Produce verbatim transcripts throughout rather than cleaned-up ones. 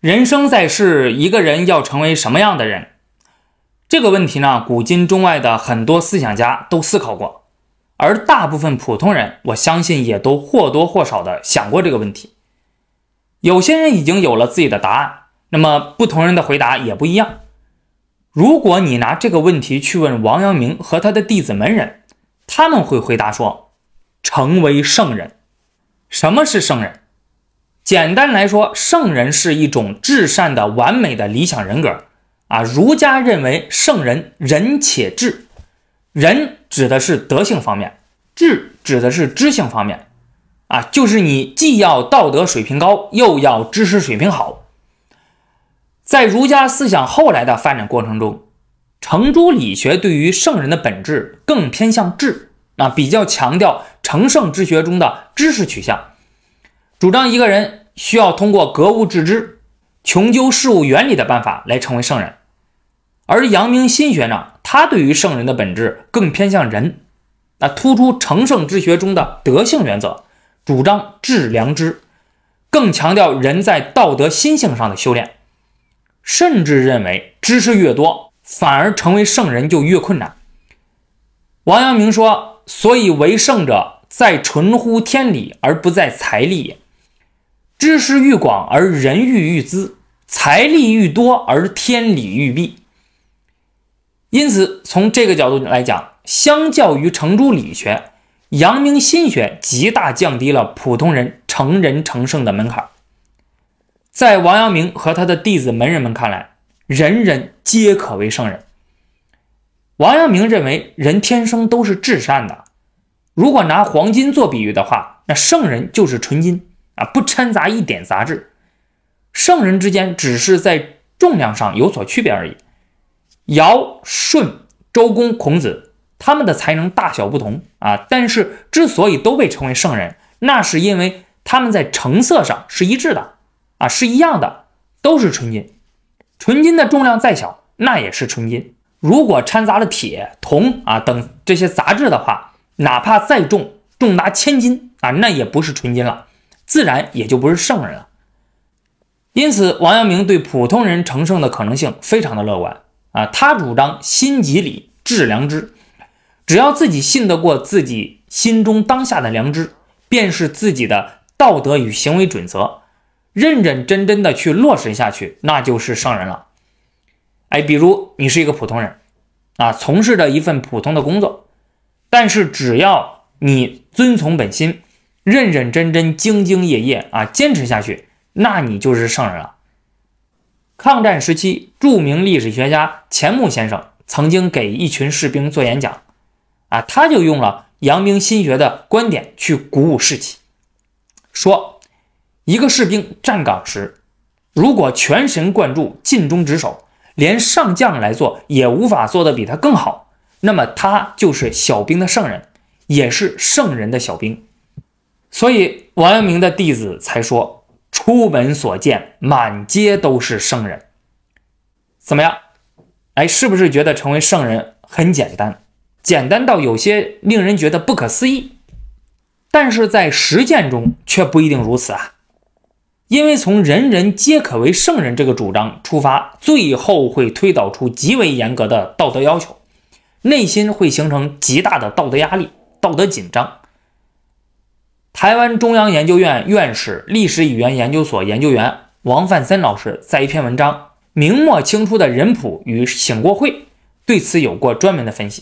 人生在世，一个人要成为什么样的人？这个问题呢，古今中外的很多思想家都思考过，而大部分普通人，我相信也都或多或少的想过这个问题。有些人已经有了自己的答案，那么不同人的回答也不一样。如果你拿这个问题去问王阳明和他的弟子门人，他们会回答说，成为圣人。什么是圣人？简单来说，圣人是一种至善的完美的理想人格啊。儒家认为圣人仁且智，仁指的是德性方面，智指的是知性方面啊，就是你既要道德水平高，又要知识水平好。在儒家思想后来的发展过程中，程朱理学对于圣人的本质更偏向智啊，比较强调成圣之学中的知识取向，主张一个人需要通过格物致知、穷究事物原理的办法来成为圣人。而阳明心学呢，他对于圣人的本质更偏向仁，那突出成圣之学中的德性原则，主张致良知，更强调人在道德心性上的修炼，甚至认为知识越多，反而成为圣人就越困难。王阳明说，所以为圣者，在纯乎天理而不在财力也。知识愈广而人欲愈滋，财力愈多而天理愈弊。因此从这个角度来讲，相较于程朱理学，阳明心学极大降低了普通人成人成圣的门槛。在王阳明和他的弟子门人们看来，人人皆可为圣人。王阳明认为人天生都是至善的，如果拿黄金做比喻的话，那圣人就是纯金啊，不掺杂一点杂质。圣人之间只是在重量上有所区别而已。尧、舜、周公、孔子，他们的才能大小不同啊，但是之所以都被称为圣人，那是因为他们在成色上是一致的啊，是一样的，都是纯金。纯金的重量再小，那也是纯金。如果掺杂了铁、铜啊等这些杂质的话，哪怕再重，重达千斤啊，那也不是纯金了，自然也就不是圣人了。因此王阳明对普通人成圣的可能性非常的乐观啊，他主张心即理，致良知，只要自己信得过自己心中当下的良知，便是自己的道德与行为准则，认认真真的去落实下去，那就是圣人了。哎，比如你是一个普通人啊，从事着一份普通的工作，但是只要你遵从本心，认认真真、兢兢业业啊，坚持下去，那你就是圣人了。抗战时期，著名历史学家钱穆先生曾经给一群士兵做演讲啊，他就用了阳明心学的观点去鼓舞士气，说一个士兵站岗时，如果全神贯注、尽忠职守，连上将来做也无法做得比他更好，那么他就是小兵的圣人，也是圣人的小兵。所以王阳明的弟子才说，出门所见满街都是圣人。怎么样？哎，是不是觉得成为圣人很简单？简单到有些令人觉得不可思议。但是在实践中却不一定如此啊。因为从人人皆可为圣人这个主张出发，最后会推导出极为严格的道德要求，内心会形成极大的道德压力、道德紧张。台湾中央研究院院士、历史语言研究所研究员王范森老师在一篇文章《明末清初的人谱与醒过会》对此有过专门的分析。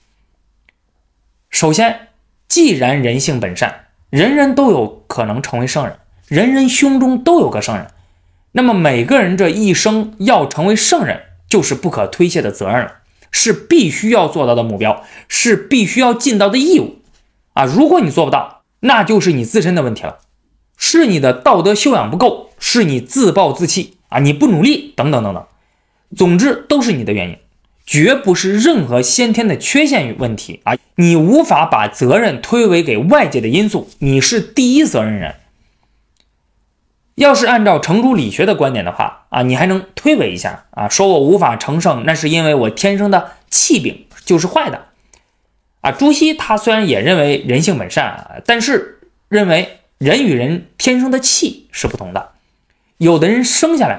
首先，既然人性本善，人人都有可能成为圣人，人人胸中都有个圣人，那么每个人这一生要成为圣人，就是不可推卸的责任了，是必须要做到的目标，是必须要尽到的义务啊！如果你做不到，那就是你自身的问题了，是你的道德修养不够，是你自暴自弃啊，你不努力等等等等，总之都是你的原因，绝不是任何先天的缺陷与问题啊！你无法把责任推诿给外界的因素，你是第一责任人。要是按照程朱理学的观点的话啊，你还能推诿一下啊，说我无法成圣，那是因为我天生的气柄就是坏的啊。朱熹他虽然也认为人性本善啊，但是认为人与人天生的气是不同的，有的人生下来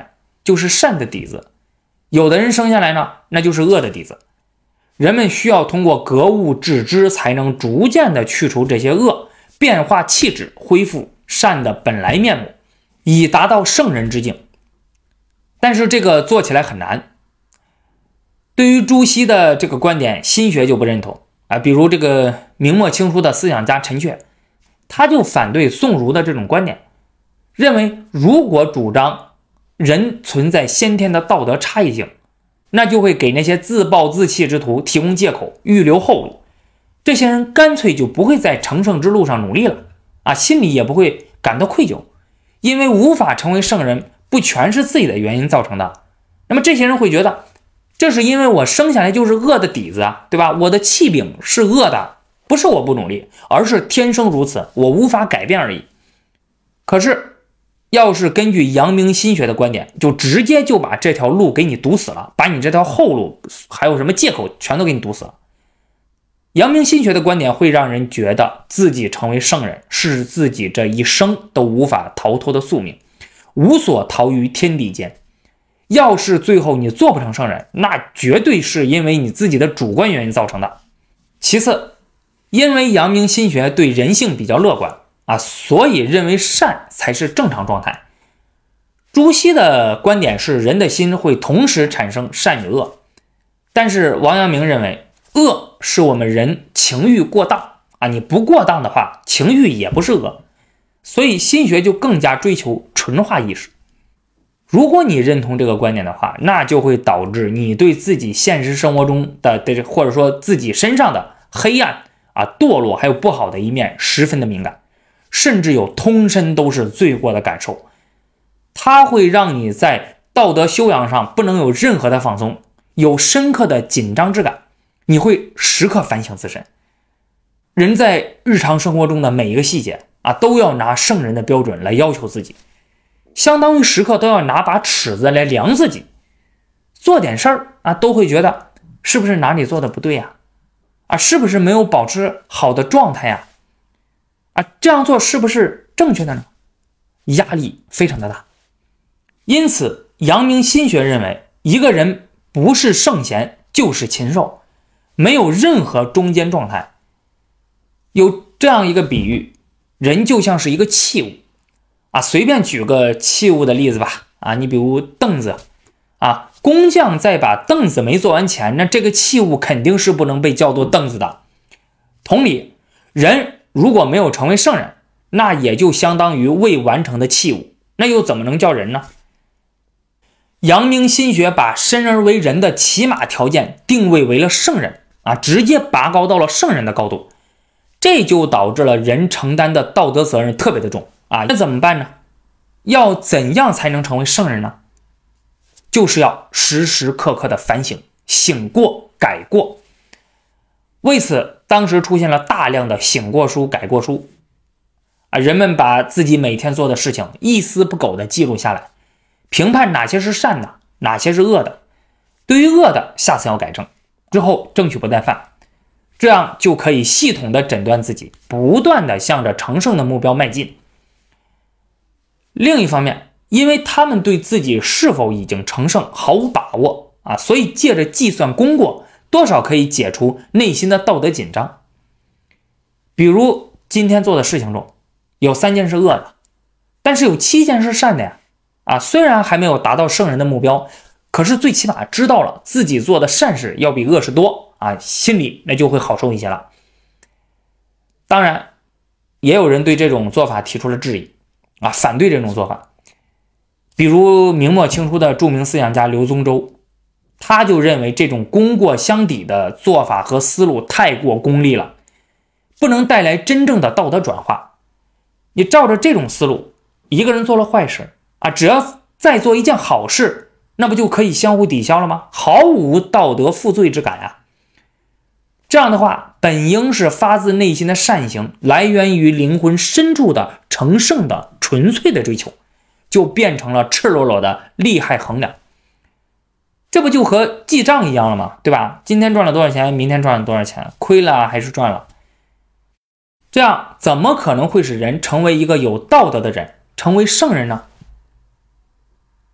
就是善的底子，有的人生下来呢，那就是恶的底子。人们需要通过格物致知，才能逐渐的去除这些恶，变化气质，恢复善的本来面目，以达到圣人之境。但是这个做起来很难。对于朱熹的这个观点，心学就不认同啊。比如这个明末清初的思想家陈恪，他就反对宋儒的这种观点，认为如果主张人存在先天的道德差异性，那就会给那些自暴自弃之徒提供借口，预留后路。这些人干脆就不会在成圣之路上努力了啊，心里也不会感到愧疚，因为无法成为圣人不全是自己的原因造成的。那么这些人会觉得，这是因为我生下来就是恶的底子啊，对吧？我的气柄是恶的，不是我不努力，而是天生如此，我无法改变而已。可是要是根据阳明心学的观点，就直接就把这条路给你堵死了，把你这条后路还有什么借口全都给你堵死了。阳明心学的观点会让人觉得自己成为圣人是自己这一生都无法逃脱的宿命，无所逃于天地间。要是最后你做不成圣人，那绝对是因为你自己的主观原因造成的。其次，因为阳明心学对人性比较乐观啊，所以认为善才是正常状态。朱熹的观点是人的心会同时产生善与恶，但是王阳明认为恶是我们人情欲过当啊，你不过当的话，情欲也不是恶，所以心学就更加追求纯化意识。如果你认同这个观点的话，那就会导致你对自己现实生活中的或者说自己身上的黑暗啊、堕落还有不好的一面十分的敏感，甚至有通身都是罪过的感受。它会让你在道德修养上不能有任何的放松，有深刻的紧张之感，你会时刻反省自身。人在日常生活中的每一个细节啊，都要拿圣人的标准来要求自己，相当于时刻都要拿把尺子来量自己，做点事儿啊，都会觉得是不是哪里做的不对呀？啊，是不是没有保持好的状态呀？啊，这样做是不是正确的呢？压力非常的大。因此，阳明心学认为，一个人不是圣贤就是禽兽，没有任何中间状态。有这样一个比喻，人就像是一个器物啊，随便举个器物的例子吧啊，你比如凳子啊，工匠在把凳子没做完前，那这个器物肯定是不能被叫做凳子的。同理，人如果没有成为圣人，那也就相当于未完成的器物，那又怎么能叫人呢？阳明心学把生而为人的起码条件定位为了圣人啊，直接拔高到了圣人的高度，这就导致了人承担的道德责任特别的重啊。那怎么办呢？要怎样才能成为圣人呢？就是要时时刻刻的反省，醒过改过。为此，当时出现了大量的醒过书、改过书啊，人们把自己每天做的事情一丝不苟的记录下来，评判哪些是善的，哪些是恶的。对于恶的，下次要改正，之后争取不再犯，这样就可以系统的诊断自己，不断的向着成圣的目标迈进。另一方面，因为他们对自己是否已经成圣毫无把握啊，所以借着计算功过，多少可以解除内心的道德紧张。比如今天做的事情中，有三件是恶的，但是有七件是善的呀。啊，虽然还没有达到圣人的目标，可是最起码知道了自己做的善事要比恶事多啊，心里那就会好受一些了。当然，也有人对这种做法提出了质疑啊，反对这种做法。比如明末清初的著名思想家刘宗周，他就认为这种功过相抵的做法和思路太过功利了，不能带来真正的道德转化。你照着这种思路，一个人做了坏事啊，只要再做一件好事，那不就可以相互抵消了吗？毫无道德负罪之感啊！这样的话，本应是发自内心的善行，来源于灵魂深处的成圣的纯粹的追求，就变成了赤裸裸的利害衡量。这不就和记账一样了吗？对吧？今天赚了多少钱，明天赚了多少钱，亏了还是赚了？这样怎么可能会使人成为一个有道德的人，成为圣人呢？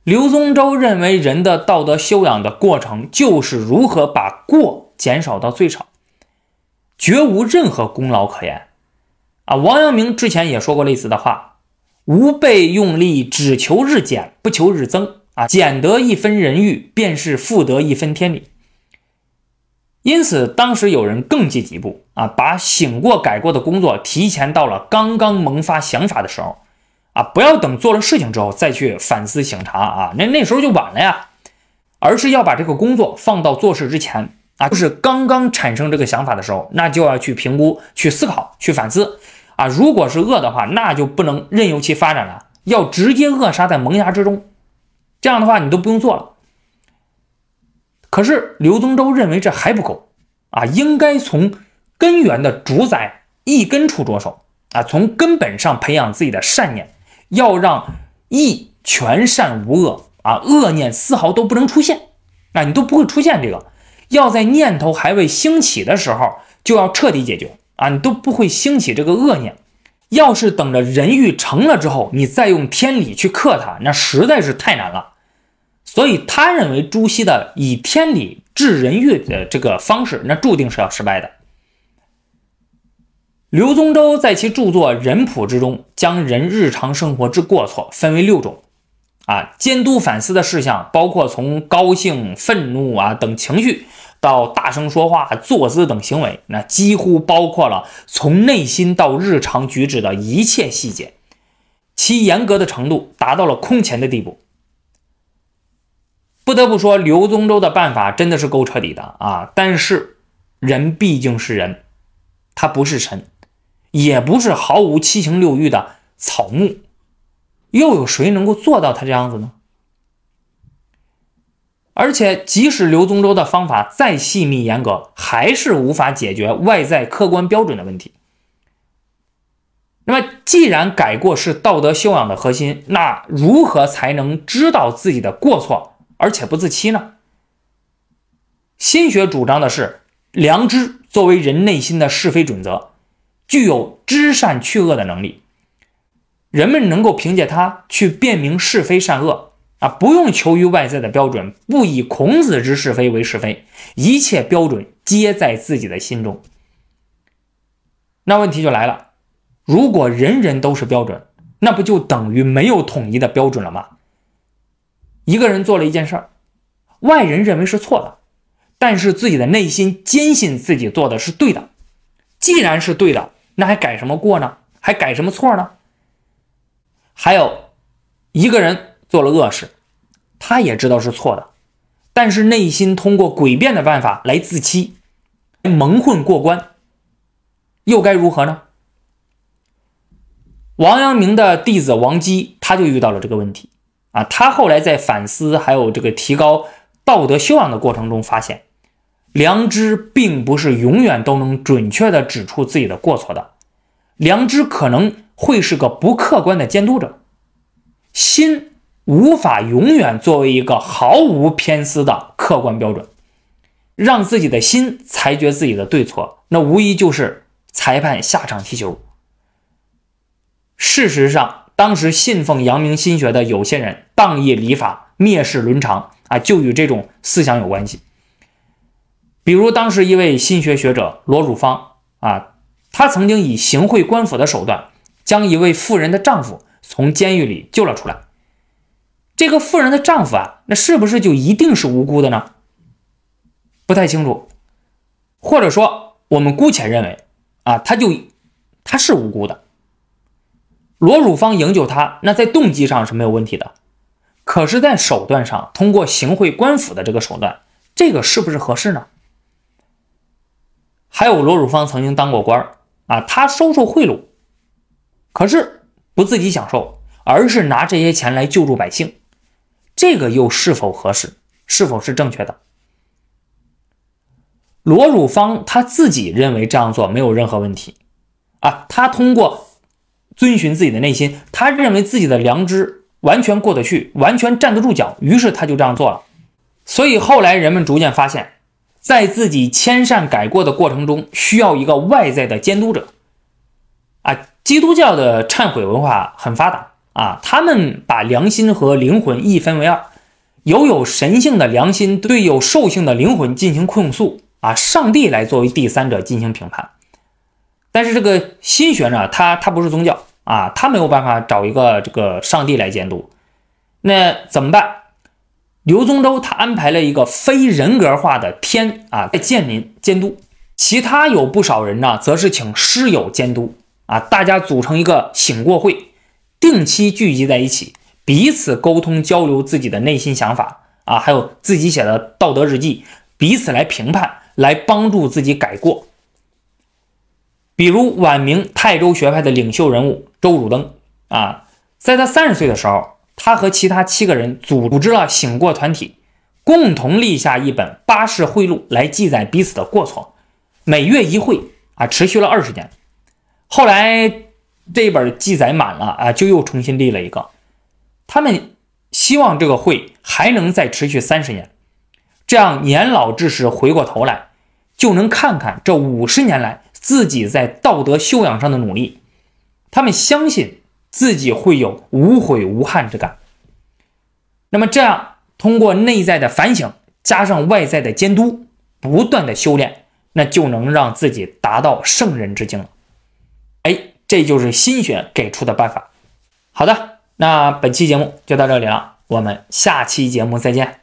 刘宗周认为人的道德修养的过程就是如何把过减少到最少，绝无任何功劳可言啊。王阳明之前也说过类似的话，吾辈用力只求日减，不求日增啊，减得一分人欲，便是复得一分天理。因此当时有人更进一步啊，把醒过改过的工作提前到了刚刚萌发想法的时候啊，不要等做了事情之后再去反思省察啊，那那时候就晚了呀，而是要把这个工作放到做事之前啊，就是刚刚产生这个想法的时候，那就要去评估、去思考、去反思啊。如果是恶的话，那就不能任由其发展了，要直接扼杀在萌芽之中，这样的话你都不用做了。可是刘宗周认为这还不够啊，应该从根源的主宰一根处着手啊，从根本上培养自己的善念，要让义全善无恶啊，恶念丝毫都不能出现啊，你都不会出现这个，要在念头还未兴起的时候就要彻底解决啊，你都不会兴起这个恶念。要是等着人欲成了之后，你再用天理去克它，那实在是太难了。所以他认为朱熹的以天理治人欲的这个方式，那注定是要失败的。刘宗周在其著作《人谱》之中，将人日常生活之过错分为六种啊，监督反思的事项包括从高兴、愤怒啊等情绪，到大声说话、坐姿等行为，那几乎包括了从内心到日常举止的一切细节，其严格的程度达到了空前的地步。不得不说，刘宗周的办法真的是够彻底的啊！但是人毕竟是人，他不是神，也不是毫无七情六欲的草木，又有谁能够做到他这样子呢？而且即使刘宗周的方法再细密严格，还是无法解决外在客观标准的问题。那么既然改过是道德修养的核心，那如何才能知道自己的过错而且不自欺呢？心学主张的是良知作为人内心的是非准则，具有知善去恶的能力，人们能够凭借它去辨明是非善恶啊，不用求于外在的标准，不以孔子之是非为是非，一切标准皆在自己的心中。那问题就来了，如果人人都是标准，那不就等于没有统一的标准了吗？一个人做了一件事儿，外人认为是错的，但是自己的内心坚信自己做的是对的。既然是对的，那还改什么过呢？还改什么错呢？还有一个人做了恶事，他也知道是错的，但是内心通过诡辩的办法来自欺，蒙混过关，又该如何呢？王阳明的弟子王基他就遇到了这个问题啊，他后来在反思还有这个提高道德修养的过程中发现，良知并不是永远都能准确的指出自己的过错的，良知可能会是个不客观的监督者，心无法永远作为一个毫无偏私的客观标准，让自己的心裁决自己的对错，那无疑就是裁判下场踢球。事实上当时信奉阳明心学的有些人荡业礼法，蔑视伦常啊，就与这种思想有关系。比如当时一位心学学者罗汝方啊，他曾经以行贿官府的手段将一位妇人的丈夫从监狱里救了出来。这个妇人的丈夫啊，那是不是就一定是无辜的呢？不太清楚，或者说我们姑且认为啊，他就他是无辜的。罗汝方营救他，那在动机上是没有问题的，可是在手段上，通过行贿官府的这个手段，这个是不是合适呢？还有罗汝方曾经当过官啊，他收受贿赂，可是不自己享受，而是拿这些钱来救助百姓，这个又是否合适，是否是正确的？罗汝方他自己认为这样做没有任何问题啊，他通过遵循自己的内心，他认为自己的良知完全过得去，完全站得住脚，于是他就这样做了。所以后来人们逐渐发现，在自己迁善改过的过程中，需要一个外在的监督者啊。基督教的忏悔文化很发达啊，他们把良心和灵魂一分为二，由有神性的良心对有兽性的灵魂进行控诉啊，上帝来作为第三者进行评判。但是这个心学呢，它它不是宗教啊，它没有办法找一个这个上帝来监督。那怎么办？刘宗周他安排了一个非人格化的天啊在建民监督，其他有不少人呢，则是请师友监督啊，大家组成一个醒过会，定期聚集在一起，彼此沟通交流自己的内心想法啊，还有自己写的道德日记，彼此来评判，来帮助自己改过。比如晚明泰州学派的领袖人物周汝登啊，在他三十岁的时候，他和其他七个人组织了醒过团体，共同立下一本八世会录来记载彼此的过错，每月一会啊，持续了二十年。后来这一本记载满了啊，就又重新立了一个。他们希望这个会还能再持续三十年，这样年老之时回过头来，就能看看这五十年来自己在道德修养上的努力。他们相信自己会有无悔无憾之感。那么这样通过内在的反省加上外在的监督，不断的修炼，那就能让自己达到圣人之境了。哎，这就是心学给出的办法。好的，那本期节目就到这里了，我们下期节目再见。